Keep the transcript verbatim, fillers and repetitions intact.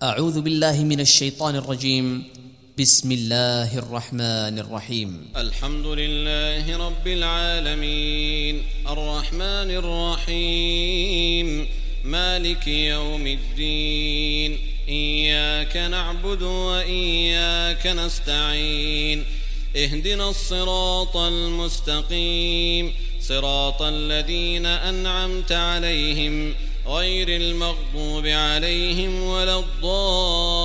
أعوذ بالله من الشيطان الرجيم. بسم الله الرحمن الرحيم. الحمد لله رب العالمين الرحمن الرحيم مالك يوم الدين إياك نعبد وإياك نستعين اهدنا الصراط المستقيم صراط الذين أنعمت عليهم غير المغضوب عليهم ولا الضالين